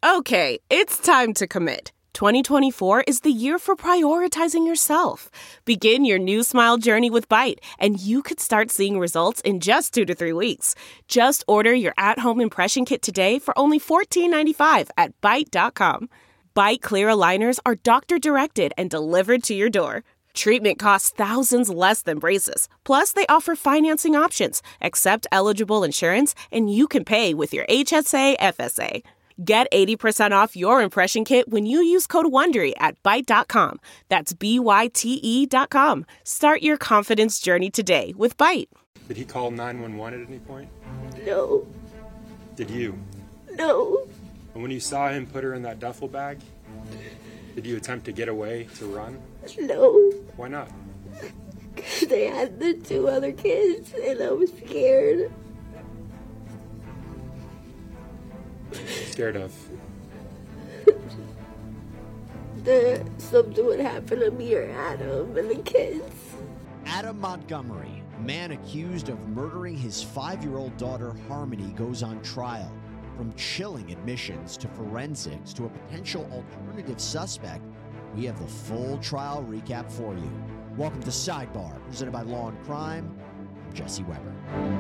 Okay, it's time to commit. 2024 is the year for prioritizing yourself. Begin your new smile journey with Byte, and you could start seeing results in just 2 to 3 weeks. Just order your at-home impression kit today for only $14.95 at Byte.com. Byte Clear aligners are doctor-directed and delivered to your door. Treatment costs thousands less than braces. Plus, they offer financing options, accept eligible insurance, and you can pay with your HSA FSA. Get 80% off your impression kit when you use code WONDERY at Byte.com. That's BYTE.com. Start your confidence journey today with Byte. Did he call 911 at any point? No. Did you? No. And when you saw him put her in that duffel bag, did you attempt to get away, to run? No. Why not? They had the 2 other kids, and I was scared. Scared of? That something would happen to me or Adam and the kids. Adam Montgomery, a man accused of murdering his 5-year-old daughter Harmony, goes on trial. From chilling admissions to forensics to a potential alternative suspect, we have the full trial recap for you. Welcome to Sidebar, presented by Law and Crime. I'm Jesse Weber.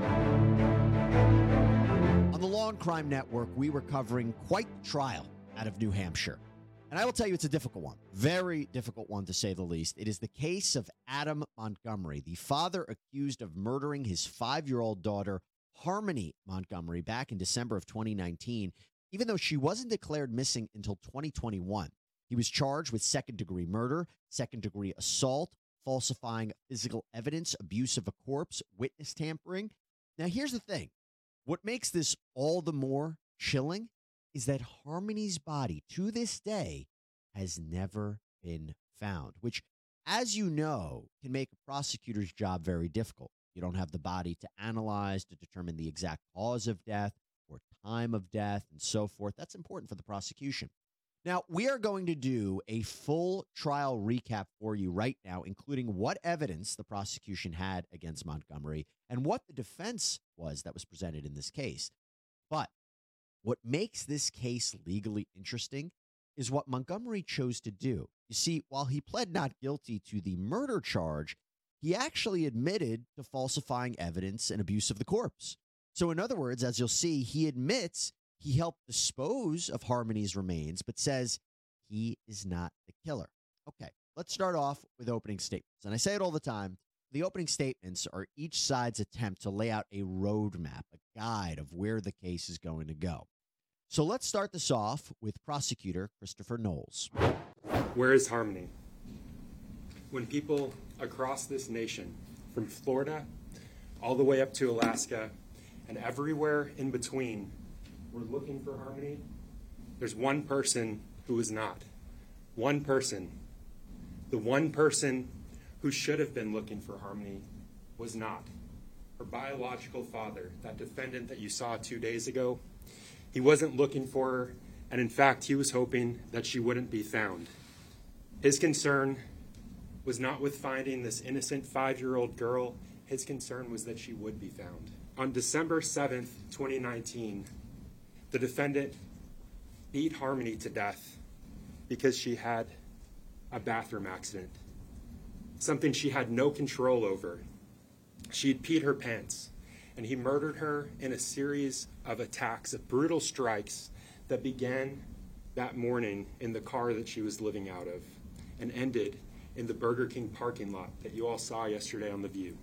On the Law and Crime Network, we were covering quite the trial out of New Hampshire. And I will tell you, it's a difficult one. Very difficult one, to say the least. It is the case of Adam Montgomery, the father accused of murdering his 5-year-old daughter, Harmony Montgomery, back in December of 2019, even though she wasn't declared missing until 2021. He was charged with second-degree murder, second-degree assault, falsifying physical evidence, abuse of a corpse, witness tampering. Now, here's the thing. What makes this all the more chilling is that Harmony's body, to this day, has never been found, which, as you know, can make a prosecutor's job very difficult. You don't have the body to analyze, to determine the exact cause of death or time of death and so forth. That's important for the prosecution. Now, we are going to do a full trial recap for you right now, including what evidence the prosecution had against Montgomery and what the defense was that was presented in this case. But what makes this case legally interesting is what Montgomery chose to do. You see, while he pled not guilty to the murder charge, he actually admitted to falsifying evidence and abuse of the corpse. So in other words, as you'll see, he admits he helped dispose of Harmony's remains, but says he is not the killer. Okay, let's start off with opening statements. And I say it all the time. The opening statements are each side's attempt to lay out a roadmap, a guide of where the case is going to go. So let's start this off with prosecutor Christopher Knowles. Where is Harmony? When people across this nation, from Florida all the way up to Alaska and everywhere in between, were looking for Harmony, there's one person who is not. One person. The one person who should have been looking for Harmony was not. Her biological father, that defendant that you saw 2 days ago, he wasn't looking for her, and in fact, he was hoping that she wouldn't be found. His concern was not with finding this innocent 5-year-old girl. His concern was that she would be found. On December 7th, 2019, the defendant beat Harmony to death because she had a bathroom accident, something she had no control over. She'd peed her pants, and he murdered her in a series of attacks, of brutal strikes that began that morning in the car that she was living out of and ended in the Burger King parking lot that you all saw yesterday on The View.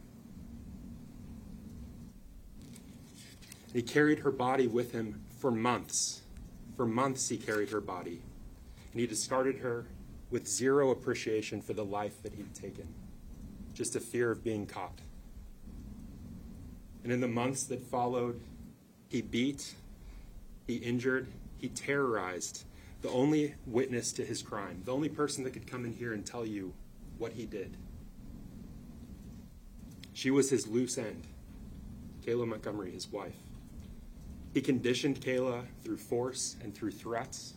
He carried her body with him for months. For months he carried her body. And he discarded her with zero appreciation for the life that he'd taken. Just a fear of being caught. And in the months that followed, he beat, he injured, he terrorized the only witness to his crime, the only person that could come in here and tell you what he did. She was his loose end, Kayla Montgomery, his wife. He conditioned Kayla through force and through threats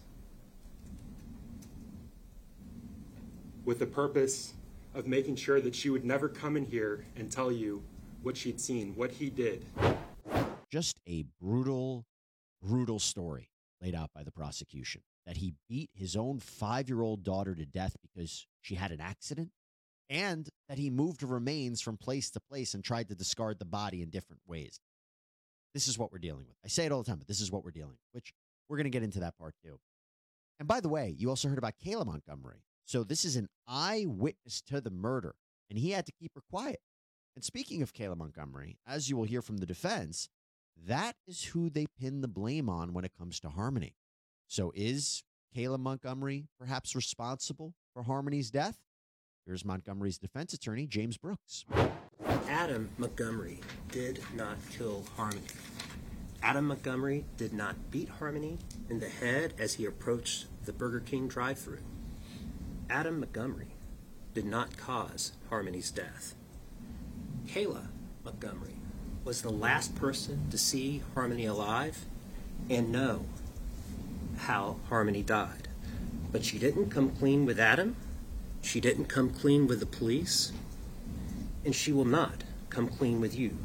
with the purpose of making sure that she would never come in here and tell you what she'd seen, what he did. Just a brutal, brutal story. laid out by the prosecution, that he beat his own 5-year-old daughter to death because she had an accident, and that he moved her remains from place to place and tried to discard the body in different ways. This is what we're dealing with. I say it all the time, but this is what we're dealing with, which we're going to get into that part too. And by the way, you also heard about Kayla Montgomery. So this is an eyewitness to the murder, and he had to keep her quiet. And speaking of Kayla Montgomery, as you will hear from the defense, that is who they pin the blame on when it comes to Harmony. So is Kayla Montgomery perhaps responsible for Harmony's death? Here's Montgomery's defense attorney, James Brooks. Adam Montgomery did not kill Harmony. Adam Montgomery did not beat Harmony in the head as he approached the Burger King drive-thru. Adam Montgomery did not cause Harmony's death. Kayla Montgomery was the last person to see Harmony alive and know how Harmony died. But she didn't come clean with Adam. She didn't come clean with the police. And she will not come clean with you.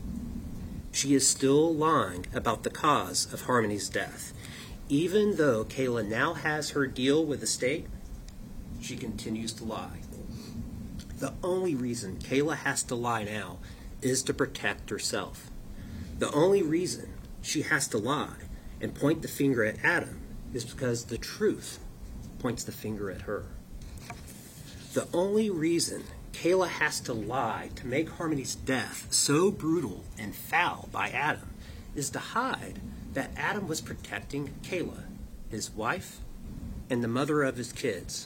She is still lying about the cause of Harmony's death. Even though Kayla now has her deal with the state, she continues to lie. The only reason Kayla has to lie now is to protect herself. The only reason she has to lie and point the finger at Adam is because the truth points the finger at her. The only reason Kayla has to lie to make Harmony's death so brutal and foul by Adam is to hide that Adam was protecting Kayla, his wife, and the mother of his kids.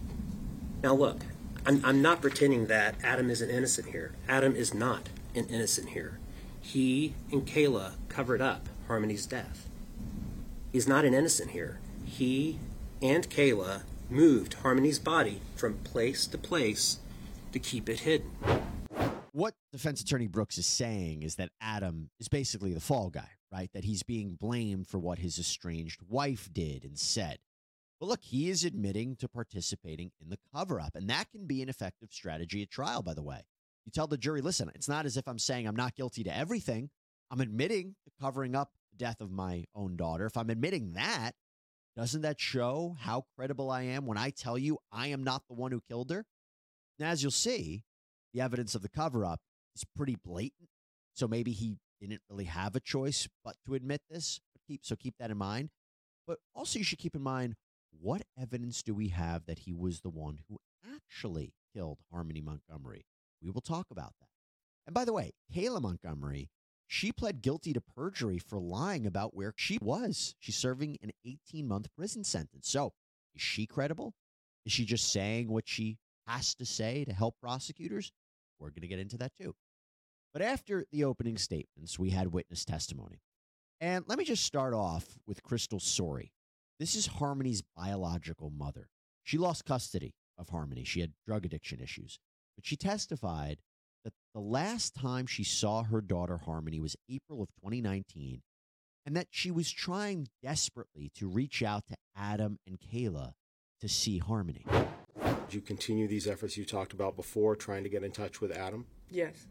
Now look, I'm not pretending that Adam isn't innocent here. Adam is not an innocent here. He and Kayla covered up Harmony's death. He's not an innocent here. He and Kayla moved Harmony's body from place to place to keep it hidden. What defense attorney Brooks is saying is that Adam is basically the fall guy, right? That he's being blamed for what his estranged wife did and said. But look, he is admitting to participating in the cover-up, and that can be an effective strategy at trial, by the way. You tell the jury, listen, it's not as if I'm saying I'm not guilty to everything. I'm admitting to covering up the death of my own daughter. If I'm admitting that, doesn't that show how credible I am when I tell you I am not the one who killed her? And as you'll see, the evidence of the cover-up is pretty blatant. So maybe he didn't really have a choice but to admit this. So keep that in mind. But also you should keep in mind, what evidence do we have that he was the one who actually killed Harmony Montgomery? We will talk about that. And by the way, Kayla Montgomery, she pled guilty to perjury for lying about where she was. She's serving an 18-month prison sentence. So is she credible? Is she just saying what she has to say to help prosecutors? We're going to get into that too. But after the opening statements, we had witness testimony. And let me just start off with Crystal Sorey. This is Harmony's biological mother. She lost custody of Harmony. She had drug addiction issues. But she testified that the last time she saw her daughter Harmony was April of 2019, and that she was trying desperately to reach out to Adam and Kayla to see Harmony. Did you continue these efforts you talked about before, trying to get in touch with Adam? Yes.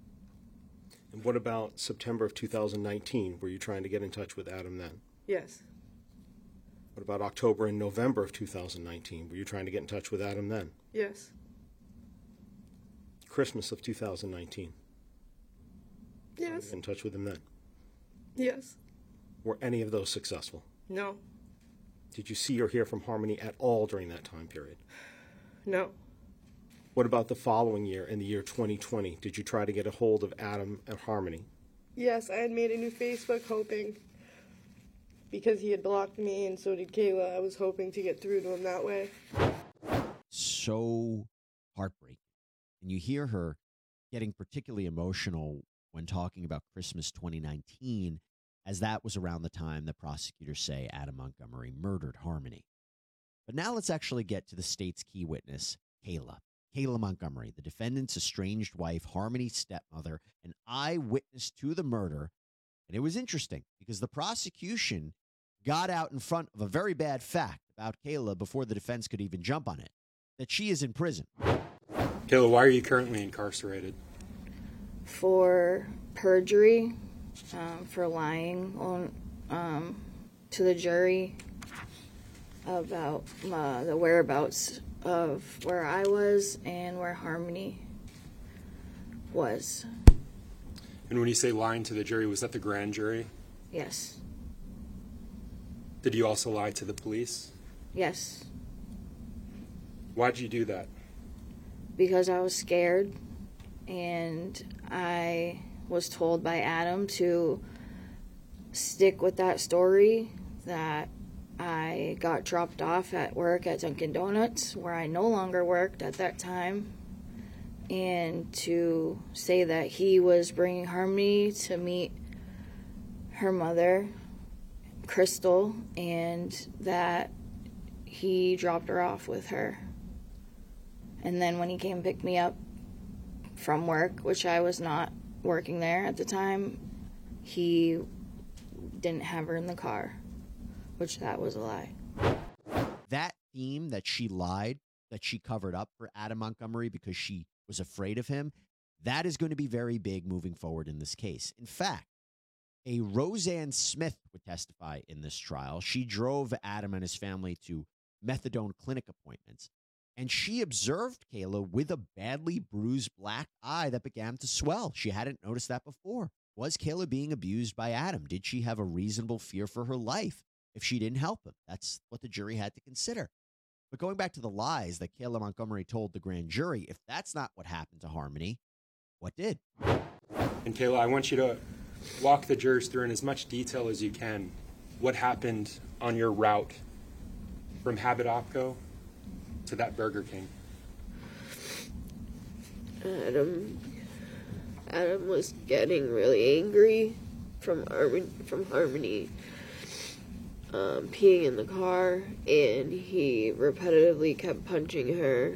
And what about September of 2019? Were you trying to get in touch with Adam then? Yes. What about October and November of 2019? Were you trying to get in touch with Adam then? Yes. Christmas of 2019? Yes. Get in touch with him then? Yes. Were any of those successful? No. Did you see or hear from Harmony at all during that time period? No. What about the following year, in the year 2020? Did you try to get a hold of Adam and Harmony? Yes, I had made a new Facebook hoping, because he had blocked me and so did Kayla, I was hoping to get through to him that way. So heartbreaking. And you hear her getting particularly emotional when talking about Christmas 2019, as that was around the time the prosecutors say Adam Montgomery murdered Harmony. But now let's actually get to the state's key witness, Kayla. Kayla Montgomery, the defendant's estranged wife, Harmony's stepmother, an eyewitness to the murder. And it was interesting because the prosecution got out in front of a very bad fact about Kayla before the defense could even jump on it, that she is in prison. Kayla, why are you currently incarcerated? For perjury, for lying on to the jury about the whereabouts of where I was and where Harmony was. And when you say lying to the jury, was that the grand jury? Yes. Did you also lie to the police? Yes. Why'd you do that? Because I was scared, and I was told by Adam to stick with that story, that I got dropped off at work at Dunkin' Donuts, where I no longer worked at that time, and to say that he was bringing Harmony to meet her mother, Crystal, and that he dropped her off with her. And then when he came and picked me up from work, which I was not working there at the time, he didn't have her in the car, which that was a lie. That theme that she lied, that she covered up for Adam Montgomery because she was afraid of him, that is going to be very big moving forward in this case. In fact, a Roseanne Smith would testify in this trial. She drove Adam and his family to methadone clinic appointments, and she observed Kayla with a badly bruised black eye that began to swell. She hadn't noticed that before. Was Kayla being abused by Adam? Did she have a reasonable fear for her life if she didn't help him? That's what the jury had to consider. But going back to the lies that Kayla Montgomery told the grand jury, if that's not what happened to Harmony, what did? And Kayla, I want you to walk the jurors through in as much detail as you can what happened on your route from Habit Opco to that Burger King. Adam was getting really angry from Harmony peeing in the car, and he repetitively kept punching her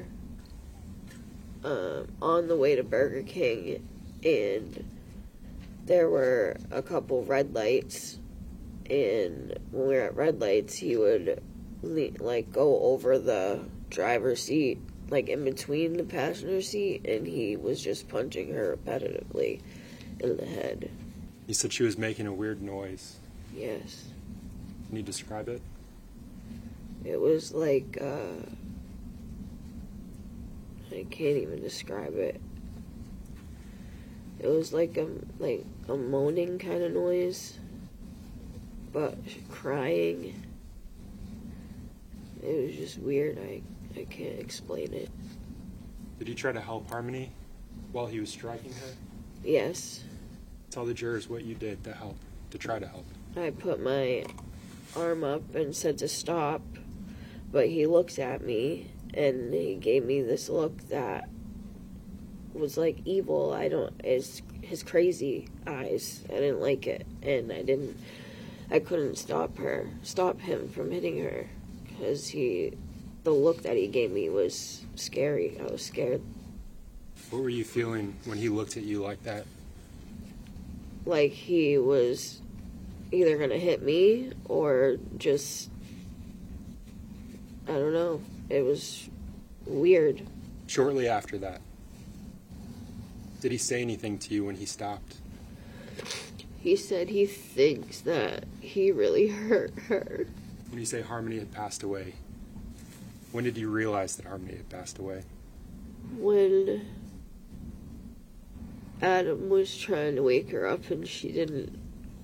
on the way to Burger King, and there were a couple red lights, and when we were at red lights, he would go over the driver's seat, like in between the passenger seat, and he was just punching her repetitively in the head. You said she was making a weird noise. Yes. Can you describe it? It was like, I can't even describe it. It was like a moaning kind of noise, but crying. It was just weird. I can't explain it. Did you try to help Harmony while he was striking her? Yes. Tell the jurors what you did to help, to try to help. I put my arm up and said to stop, but he looked at me and he gave me this look that was like evil. His crazy eyes. I didn't like it, and I couldn't stop him from hitting her, because the look that he gave me was scary. I was scared. What were you feeling when he looked at you like that? Like he was either gonna hit me or just, I don't know. It was weird. Shortly after that, did he say anything to you when he stopped? He said he thinks that he really hurt her. When you say Harmony had passed away, when did you realize that Harmony had passed away? When Adam was trying to wake her up and she didn't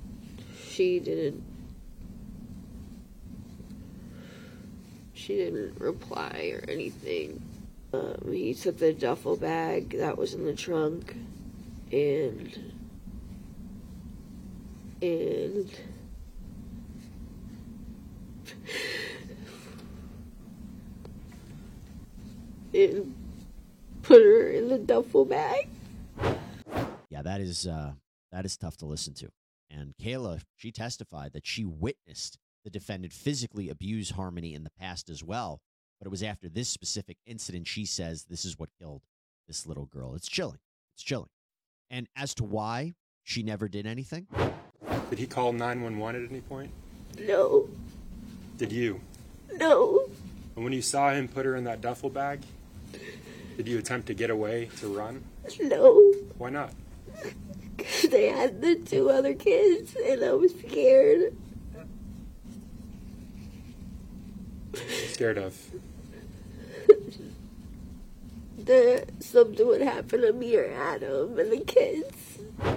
reply or anything. He took the duffel bag that was in the trunk and put her in the duffel bag. Yeah, that is tough to listen to. And Kayla, she testified that she witnessed the defendant physically abuse Harmony in the past as well. But it was after this specific incident, she says, this is what killed this little girl. It's chilling. It's chilling. And as to why she never did anything? Did he call 911 at any point? No. Did you? No. And when you saw him put her in that duffel bag, did you attempt to get away, to run? No. Why not? They had the two other kids, and I was scared. scared of? That something would happen to me or Adam and the kids.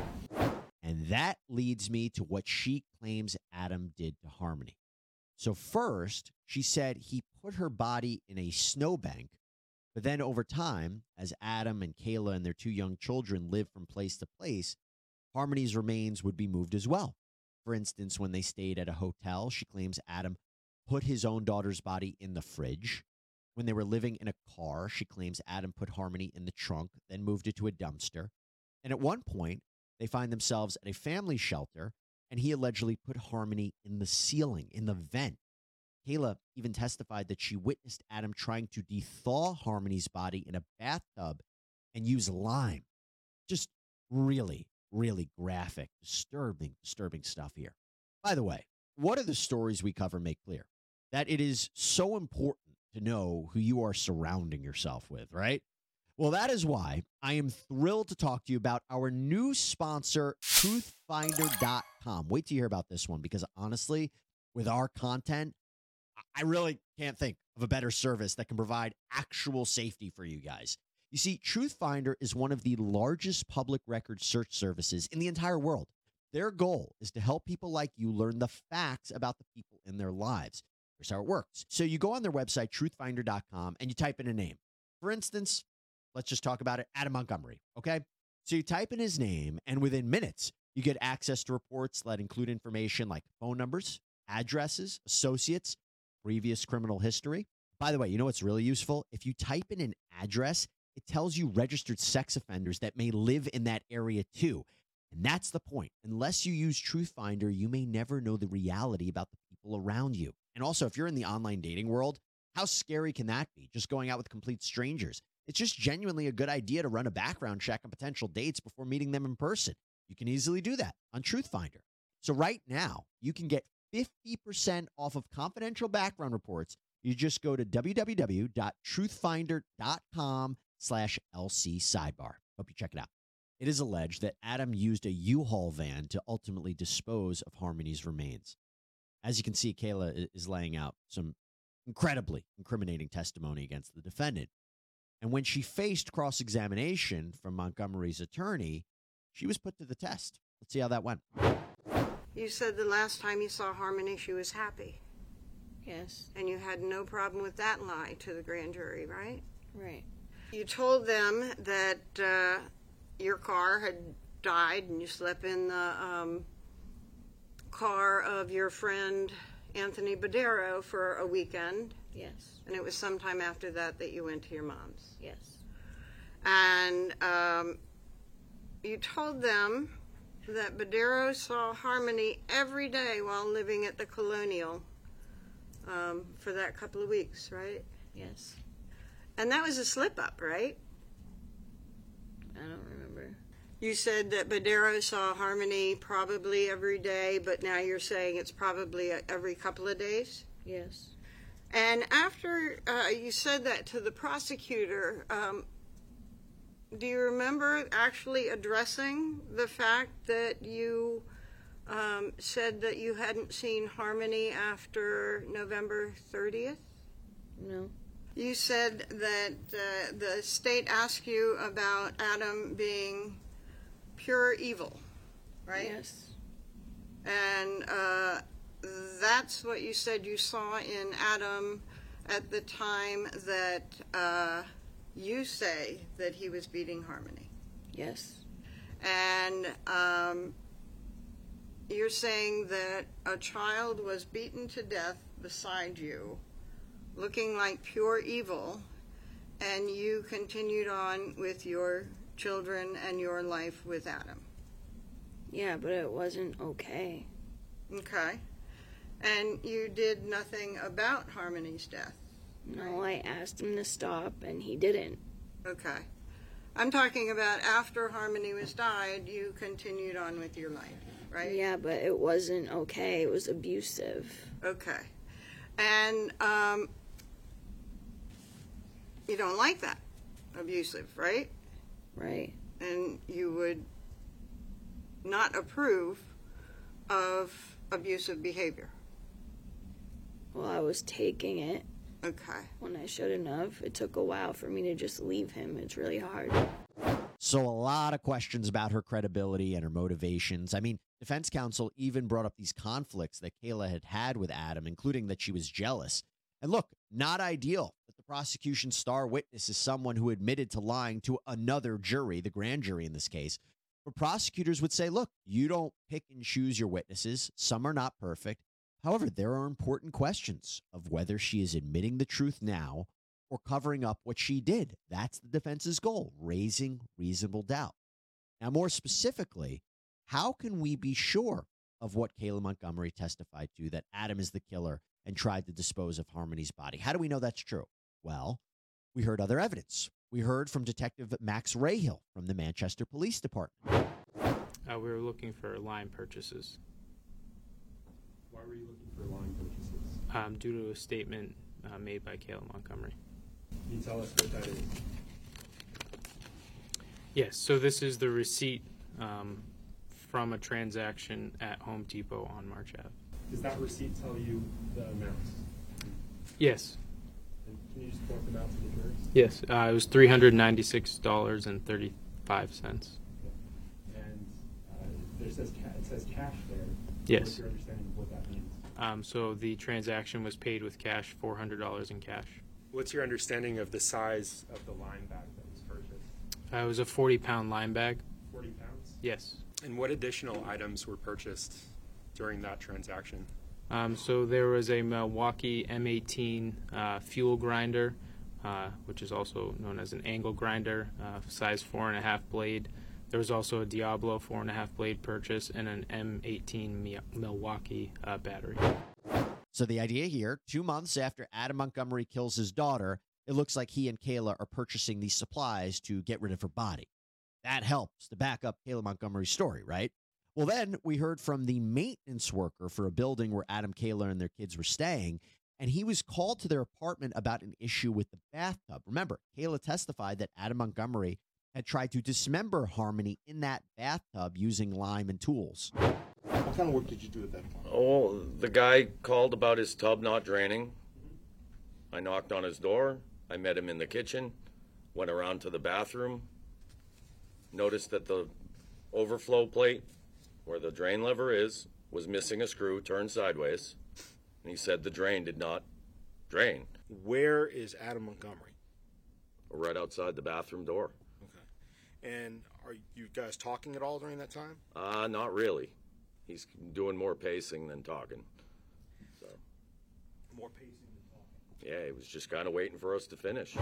And that leads me to what she claims Adam did to Harmony. So first, she said he put her body in a snowbank, but then over time, as Adam and Kayla and their 2 young children lived from place to place, Harmony's remains would be moved as well. For instance, when they stayed at a hotel, she claims Adam put his own daughter's body in the fridge. When they were living in a car, she claims Adam put Harmony in the trunk, then moved it to a dumpster. And at one point, they find themselves at a family shelter, and he allegedly put Harmony in the ceiling, in the vent. Kayla even testified that she witnessed Adam trying to thaw Harmony's body in a bathtub and use lime. Just really, really graphic, disturbing stuff here. By the way, what do the stories we cover make clear? That it is so important to know who you are surrounding yourself with, right? Well, that is why I am thrilled to talk to you about our new sponsor, truthfinder.com. Wait till you hear about this one, because honestly, with our content, I really can't think of a better service that can provide actual safety for you guys. You see, Truthfinder is one of the largest public record search services in the entire world. Their goal is to help people like you learn the facts about the people in their lives. Here's how it works. So you go on their website, truthfinder.com, and you type in a name. For instance, let's just talk about it, Adam Montgomery, okay? So you type in his name, and within minutes, you get access to reports that include information like phone numbers, addresses, associates, previous criminal history. By the way, you know what's really useful? If you type in an address, it tells you registered sex offenders that may live in that area too. And that's the point. Unless you use Truthfinder, you may never know the reality about the people around you. And also, if you're in the online dating world, how scary can that be? Just going out with complete strangers. It's just genuinely a good idea to run a background check on potential dates before meeting them in person. You can easily do that on Truthfinder. So right now, you can get 50% off of confidential background reports. You just go to www.truthfinder.com/LC sidebar. Hope you check it out. It is alleged that Adam used a U-Haul van to ultimately dispose of Harmony's remains. As you can see, Kayla is laying out some incredibly incriminating testimony against the defendant. And when she faced cross-examination from Montgomery's attorney, she was put to the test. Let's see how that went. You said the last time you saw Harmony, she was happy. Yes. And you had no problem with that lie to the grand jury, right? Right. You told them that your car had died and you slept in the car of your friend Anthony Badero for a weekend. Yes. And it was sometime after that that you went to your mom's. Yes. And you told them that Badero saw Harmony every day while living at the Colonial for that couple of weeks, right? Yes. And that was a slip-up, right? I don't remember. You said that Badero saw Harmony probably every day, but now you're saying it's probably every couple of days? Yes. And after you said that to the prosecutor, do you remember actually addressing the fact that you said that you hadn't seen Harmony after November 30th? No. You said that the state asked you about Adam being pure evil, right? Yes. And that's what you said you saw in Adam at the time that you say that he was beating Harmony. Yes. And you're saying that a child was beaten to death beside you, looking like pure evil, and you continued on with your children and your life with Adam. Yeah, but it wasn't okay. Okay. And you did nothing about Harmony's death? No, I asked him to stop, and he didn't. Okay. I'm talking about after Harmony was died, you continued on with your life, right? Yeah, but it wasn't okay. It was abusive. Okay. And you don't like that, abusive, right? Right. And you would not approve of abusive behavior. Well, I was taking it. Okay. when I shouldn't have. It took a while for me to just leave him. It's really hard. So a lot of questions about her credibility and her motivations. I mean, defense counsel even brought up these conflicts that Kayla had had with Adam, including that she was jealous. And look, not ideal that the prosecution's star witness is someone who admitted to lying to another jury, the grand jury in this case. But prosecutors would say, look, you don't pick and choose your witnesses. Some are not perfect. However, there are important questions of whether she is admitting the truth now or covering up what she did. That's the defense's goal, raising reasonable doubt. Now, more specifically, how can we be sure of what Kayla Montgomery testified to, that Adam is the killer and tried to dispose of Harmony's body? How do we know that's true? Well, we heard other evidence. We heard from Detective Max Rahill from the Manchester Police Department. We were looking for lime purchases. Why were you looking for line purchases? Due to a statement made by Kayla Montgomery. Can you tell us what that is? Yes, so this is the receipt from a transaction at Home Depot on March Ave. Does that receipt tell you the amounts? Yes. And can you just point them out to the jurors? Yes, it was $396.35. And it says cash there. Yes. What's your understanding of what that means? So the transaction was paid with cash, $400 in cash. What's your understanding of the size of the line bag that was purchased? It was a 40-pound lime bag. 40 pounds? Yes. And what additional items were purchased during that transaction? So there was a Milwaukee M18 fuel grinder, which is also known as an angle grinder, size 4.5 blade. There was also a Diablo 4.5 blade purchase and an M18 Milwaukee battery. So the idea here, 2 months after Adam Montgomery kills his daughter, it looks like he and Kayla are purchasing these supplies to get rid of her body. That helps to back up Kayla Montgomery's story, right? Well, then we heard from the maintenance worker for a building where Adam, Kayla, and their kids were staying, and he was called to their apartment about an issue with the bathtub. Remember, Kayla testified that Adam Montgomery had tried to dismember Harmony in that bathtub using lime and tools. What kind of work did you do at that point? Oh, the guy called about his tub not draining. I knocked on his door. I met him in the kitchen, went around to the bathroom, noticed that the overflow plate where the drain lever is was missing a screw turned sideways, and he said the drain did not drain. Where is Adam Montgomery? Right outside the bathroom door. Okay. And are you guys talking at all during that time? Not really. He's doing more pacing than talking. So. More pacing than talking. Yeah, he was just kind of waiting for us to finish.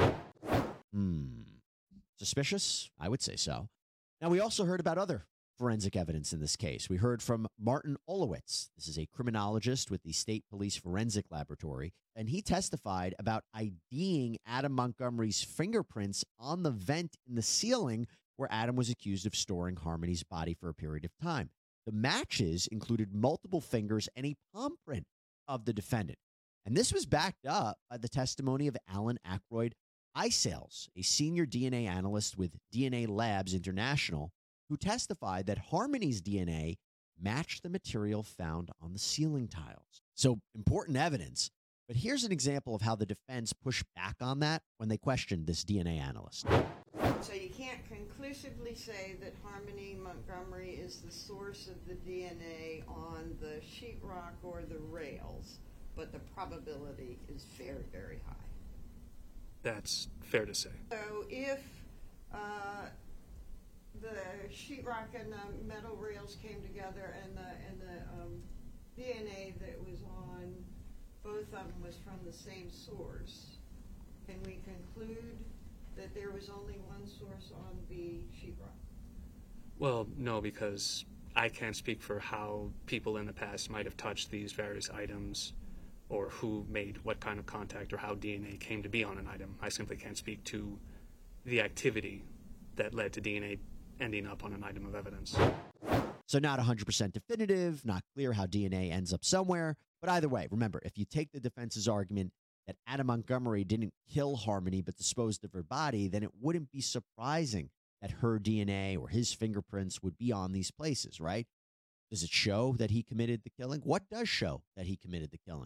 Suspicious? I would say so. Now, we also heard about other forensic evidence in this case. We heard from Martin Olowitz. This is a criminologist with the State Police Forensic Laboratory, and he testified about IDing Adam Montgomery's fingerprints on the vent in the ceiling where Adam was accused of storing Harmony's body for a period of time. The matches included multiple fingers and a palm print of the defendant. And this was backed up by the testimony of Alan Aykroyd Eisels, a senior DNA analyst with DNA Labs International, who testified that Harmony's DNA matched the material found on the ceiling tiles. So important evidence. But here's an example of how the defense pushed back on that when they questioned this DNA analyst. So you can't conclusively say that Harmony Montgomery is the source of the DNA on the sheetrock or the rails, but the probability is very, very high. That's fair to say. So if the sheetrock and the metal rails came together and the DNA that was on both of them was from the same source, can we conclude that there was only one source on the sheetrock? Well, no, because I can't speak for how people in the past might have touched these various items or who made what kind of contact or how DNA came to be on an item. I simply can't speak to the activity that led to DNA ending up on an item of evidence. So not 100% definitive, not clear how DNA ends up somewhere. But either way, remember, if you take the defense's argument that Adam Montgomery didn't kill Harmony but disposed of her body, then it wouldn't be surprising that her DNA or his fingerprints would be on these places, right? Does it show that he committed the killing? What does show that he committed the killing?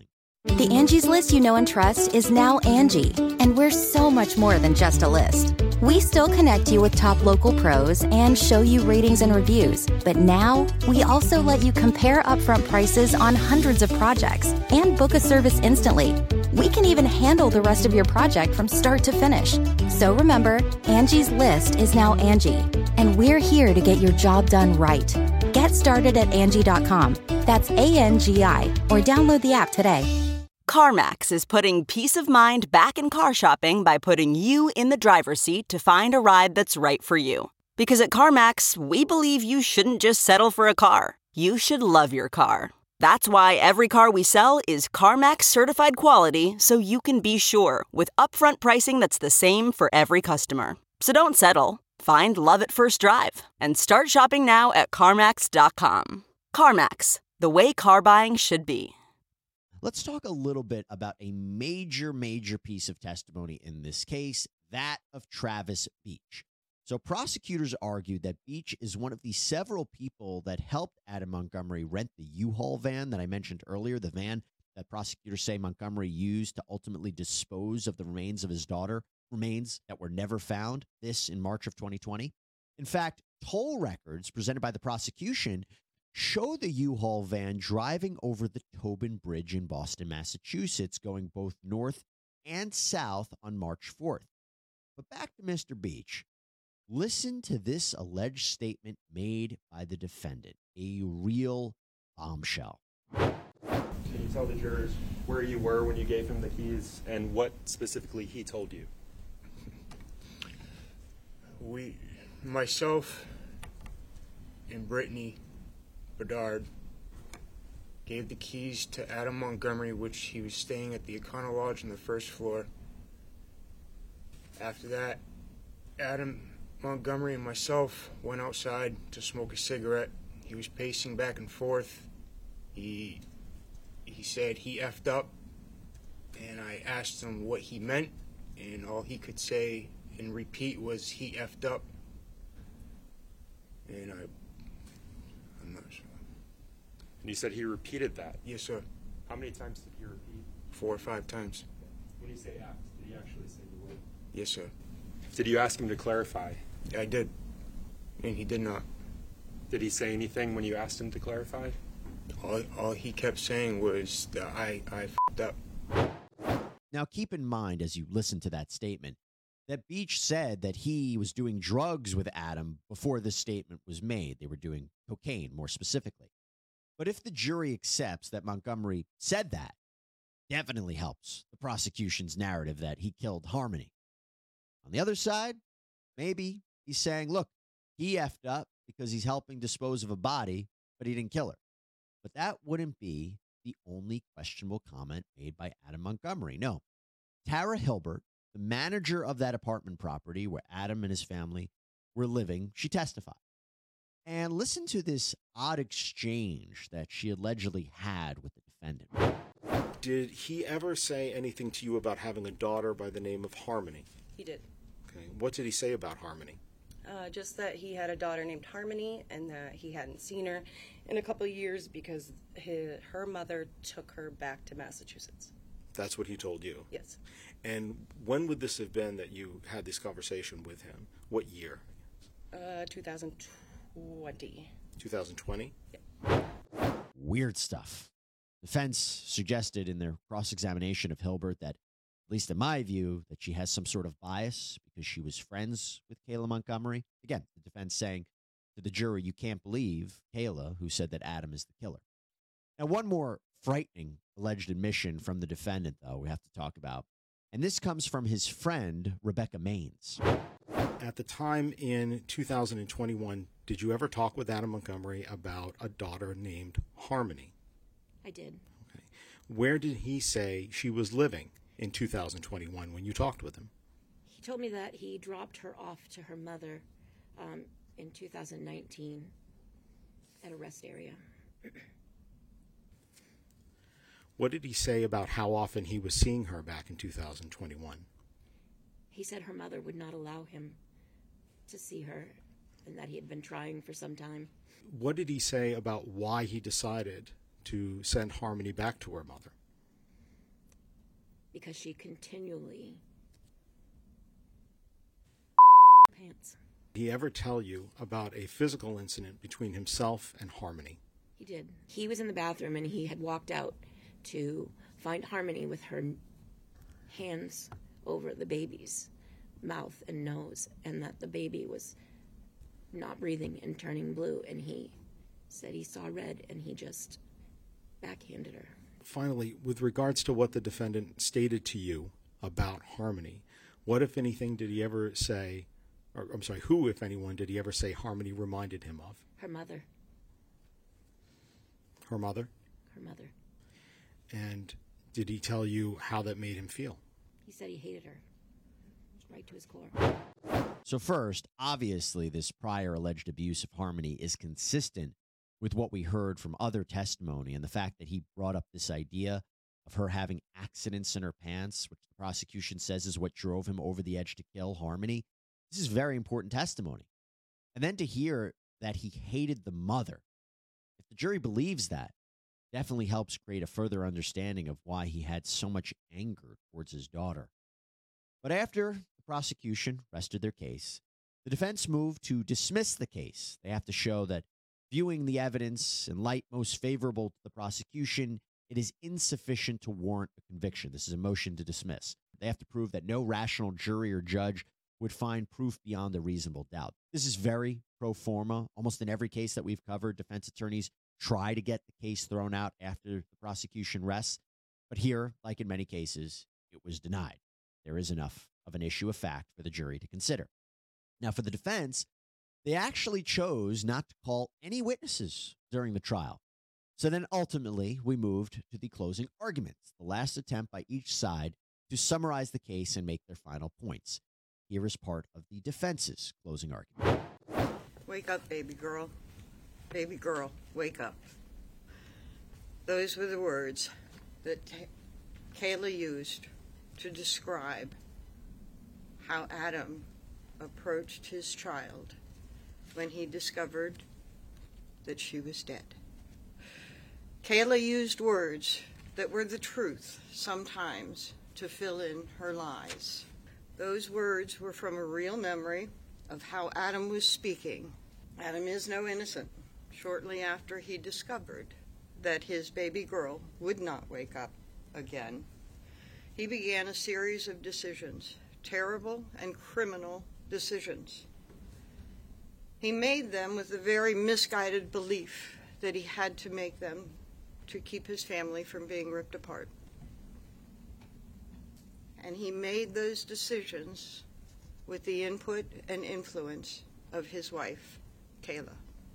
The Angie's List you know and trust is now Angie, and we're so much more than just a list. We still connect you with top local pros and show you ratings and reviews, but now we also let you compare upfront prices on hundreds of projects and book a service instantly. We can even handle the rest of your project from start to finish. So remember, Angie's List is now Angie, and we're here to get your job done right. Get started at Angie.com. That's ANGI, or download the app today. CarMax is putting peace of mind back in car shopping by putting you in the driver's seat to find a ride that's right for you. Because at CarMax, we believe you shouldn't just settle for a car. You should love your car. That's why every car we sell is CarMax certified quality, so you can be sure with upfront pricing that's the same for every customer. So don't settle. Find love at first drive and start shopping now at CarMax.com. CarMax, the way car buying should be. Let's talk a little bit about a major piece of testimony in this case, that of Travis Beach. So prosecutors argued that Beach is one of the several people that helped Adam Montgomery rent the U-Haul van that I mentioned earlier, the van that prosecutors say Montgomery used to ultimately dispose of the remains of his daughter, remains that were never found, this in March of 2020. In fact, toll records presented by the prosecution show the U-Haul van driving over the Tobin Bridge in Boston, Massachusetts, going both north and south on March 4th. But back to Mr. Beach. Listen to this alleged statement made by the defendant, a real bombshell. Can you tell the jurors where you were when you gave him the keys and what specifically he told you? Myself and Brittany Bedard gave the keys to Adam Montgomery, which he was staying at the Econo Lodge on the first floor. After that, Adam Montgomery and myself went outside to smoke a cigarette. He was pacing back and forth. He said he effed up, and I asked him what he meant, and all he could say and repeat was he effed up. And I'm not sure. And you said he repeated that? Yes, sir. How many times did he repeat? 4 or 5 times. When you say F, did he actually say the word? Yes, sir. Did you ask him to clarify? I did, and he did not. Did he say anything when you asked him to clarify? All he kept saying was that I f***ed up. Now, keep in mind as you listen to that statement that Beach said that he was doing drugs with Adam before this statement was made. They were doing cocaine, more specifically. But if the jury accepts that Montgomery said that, definitely helps the prosecution's narrative that he killed Harmony. On the other side, maybe he's saying, look, he effed up because he's helping dispose of a body, but he didn't kill her. But that wouldn't be the only questionable comment made by Adam Montgomery. No. Tara Hilbert, the manager of that apartment property where Adam and his family were living, she testified. And listen to this odd exchange that she allegedly had with the defendant. Did he ever say anything to you about having a daughter by the name of Harmony? He did. Okay. What did he say about Harmony? Just that he had a daughter named Harmony and that he hadn't seen her in a couple of years because her mother took her back to Massachusetts. That's what he told you? Yes. And when would this have been that you had this conversation with him? What year? 2020. 2020? Yeah. Weird stuff. Defense suggested in their cross-examination of Hilbert that, at least in my view, that she has some sort of bias because she was friends with Kayla Montgomery. Again, the defense saying to the jury, you can't believe Kayla, who said that Adam is the killer. Now, one more frightening alleged admission from the defendant, though, we have to talk about. And this comes from his friend, Rebecca Maines. At the time in 2021, did you ever talk with Adam Montgomery about a daughter named Harmony? I did. Okay. Where did he say she was living in 2021 when you talked with him? He told me that he dropped her off to her mother in 2019 at a rest area. What did he say about how often he was seeing her back in 2021? He said her mother would not allow him to see her and that he had been trying for some time. What did he say about why he decided to send Harmony back to her mother? because she continually pants. Did he ever tell you about a physical incident between himself and Harmony? He did. He was in the bathroom and he had walked out to find Harmony with her hands over the baby's mouth and nose, and that the baby was not breathing and turning blue, and he said he saw red and he just backhanded her. Finally, with regards to what the defendant stated to you about Harmony, what, if anything, did he ever say, or I'm sorry, who, if anyone, did he ever say Harmony reminded him of? Her mother. Her mother? Her mother. And did he tell you how that made him feel? He said he hated her, right to his core. So first, obviously, this prior alleged abuse of Harmony is consistent with what we heard from other testimony and the fact that he brought up this idea of her having accidents in her pants, which the prosecution says is what drove him over the edge to kill Harmony. This is very important testimony. And then to hear that he hated the mother, if the jury believes that, definitely helps create a further understanding of why he had so much anger towards his daughter. But after the prosecution rested their case, the defense moved to dismiss the case. They have to show that, viewing the evidence in light most favorable to the prosecution, it is insufficient to warrant a conviction. This is a motion to dismiss. They have to prove that no rational jury or judge would find proof beyond a reasonable doubt. This is very pro forma. Almost in every case that we've covered, defense attorneys try to get the case thrown out after the prosecution rests. But here, like in many cases, it was denied. There is enough of an issue of fact for the jury to consider. Now, for the defense, they actually chose not to call any witnesses during the trial. So then ultimately, we moved to the closing arguments, the last attempt by each side to summarize the case and make their final points. Here is part of the defense's closing argument. Wake up, baby girl. Baby girl, wake up. Those were the words that Kayla used to describe how Adam approached his child when he discovered that she was dead. Kayla used words that were the truth sometimes to fill in her lies. Those words were from a real memory of how Adam was speaking. Adam is no innocent. Shortly after he discovered that his baby girl would not wake up again, he began a series of decisions, terrible and criminal decisions. He made them with a very misguided belief that he had to make them to keep his family from being ripped apart. And he made those decisions with the input and influence of his wife, Kayla.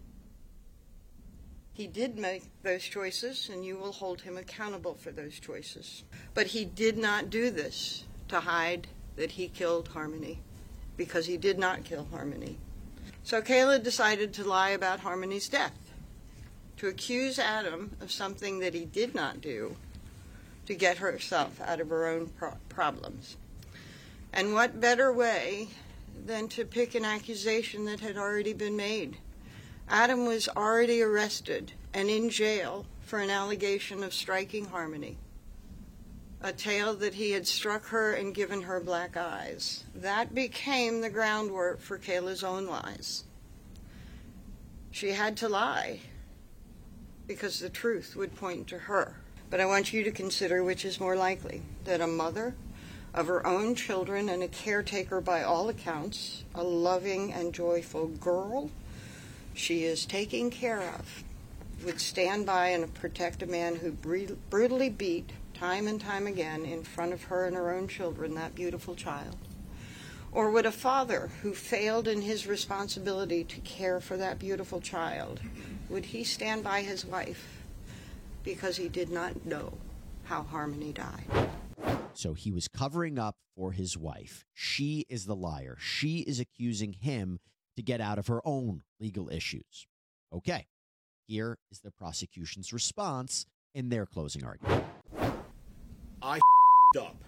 He did make those choices, and you will hold him accountable for those choices. But he did not do this to hide that he killed Harmony, because he did not kill Harmony. So Kayla decided to lie about Harmony's death, to accuse Adam of something that he did not do, to get herself out of her own problems. And what better way than to pick an accusation that had already been made? Adam was already arrested and in jail for an allegation of striking Harmony, a tale that he had struck her and given her black eyes. That became the groundwork for Kayla's own lies. She had to lie because the truth would point to her. But I want you to consider which is more likely, that a mother of her own children and a caretaker by all accounts, a loving and joyful girl she is taking care of, would stand by and protect a man who brutally beat time and time again in front of her and her own children, that beautiful child? Or would a father who failed in his responsibility to care for that beautiful child, would he stand by his wife because he did not know how Harmony died? So he was covering up for his wife. She is the liar. She is accusing him to get out of her own legal issues. Okay, here is the prosecution's response in their closing argument. I up.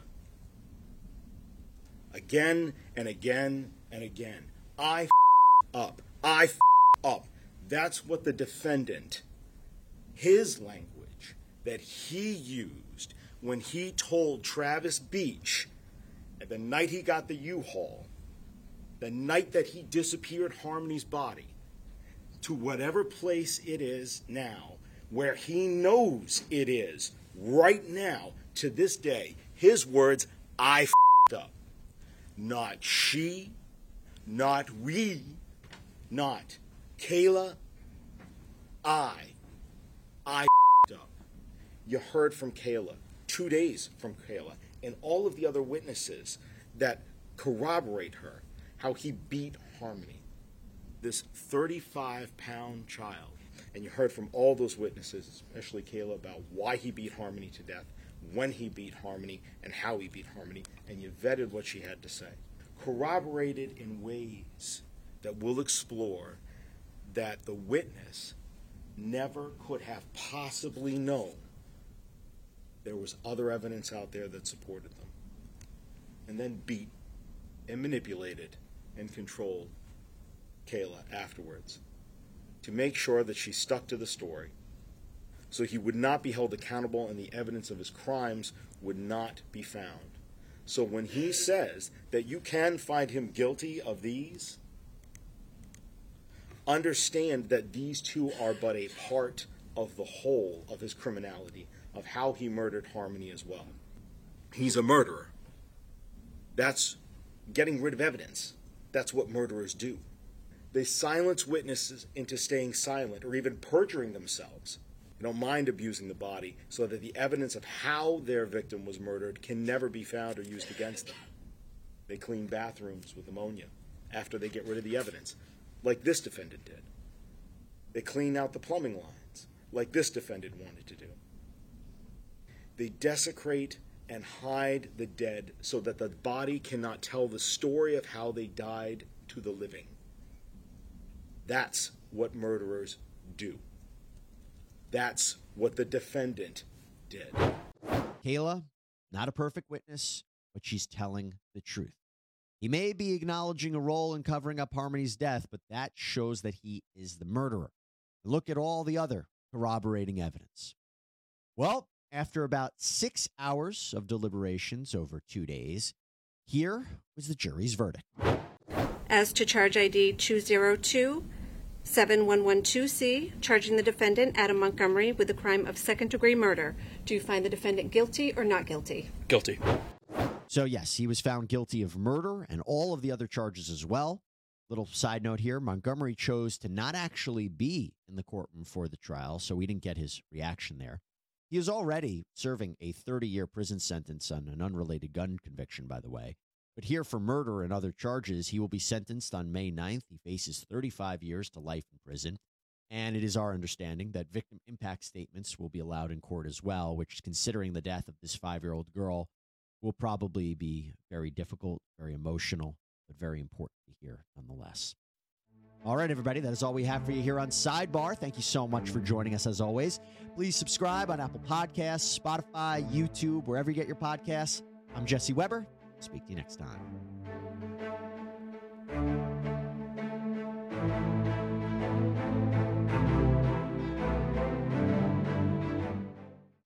Again and again and again. I up. I up. That's what the defendant, his language that he used when he told Travis Beach, the night he got the U-Haul, the night that he disappeared Harmony's body, to whatever place it is now, where he knows it is right now, to this day, his words, I f***ed up. Not she, not we, not Kayla, I f***ed up. You heard from Kayla, 2 days from Kayla, and all of the other witnesses that corroborate her, how he beat Harmony, this 35-pound child. And you heard from all those witnesses, especially Kayla, about why he beat Harmony to death, when he beat Harmony, and how he beat Harmony, and you vetted what she had to say. Corroborated in ways that we'll explore that the witness never could have possibly known there was other evidence out there that supported them. And then beat and manipulated and controlled Kayla afterwards to make sure that she stuck to the story so he would not be held accountable and the evidence of his crimes would not be found. So when he says that you can find him guilty of these, understand that these two are but a part of the whole of his criminality, of how he murdered Harmony as well. He's a murderer. That's getting rid of evidence. That's what murderers do. They silence witnesses into staying silent or even perjuring themselves. They don't mind abusing the body so that the evidence of how their victim was murdered can never be found or used against them. They clean bathrooms with ammonia after they get rid of the evidence, like this defendant did. They clean out the plumbing lines, like this defendant wanted to do. They desecrate and hide the dead so that the body cannot tell the story of how they died to the living. That's what murderers do. That's what the defendant did. Kayla, not a perfect witness, but she's telling the truth. He may be acknowledging a role in covering up Harmony's death, but that shows that he is the murderer. Look at all the other corroborating evidence. Well, after about 6 hours of deliberations over 2 days, here was the jury's verdict. As to charge ID 202-7112C, charging the defendant, Adam Montgomery, with the crime of second-degree murder, do you find the defendant guilty or not guilty? Guilty. So, yes, he was found guilty of murder and all of the other charges as well. Little side note here, Montgomery chose to not actually be in the courtroom for the trial, so we didn't get his reaction there. He is already serving a 30-year prison sentence on an unrelated gun conviction, by the way. But here for murder and other charges, he will be sentenced on May 9th. He faces 35 years to life in prison. And it is our understanding that victim impact statements will be allowed in court as well, which, considering the death of this 5-year-old girl, will probably be very difficult, very emotional, but very important to hear nonetheless. All right, everybody, that is all we have for you here on Sidebar. Thank you so much for joining us as always. Please subscribe on Apple Podcasts, Spotify, YouTube, wherever you get your podcasts. I'm Jesse Weber. Speak to you next time.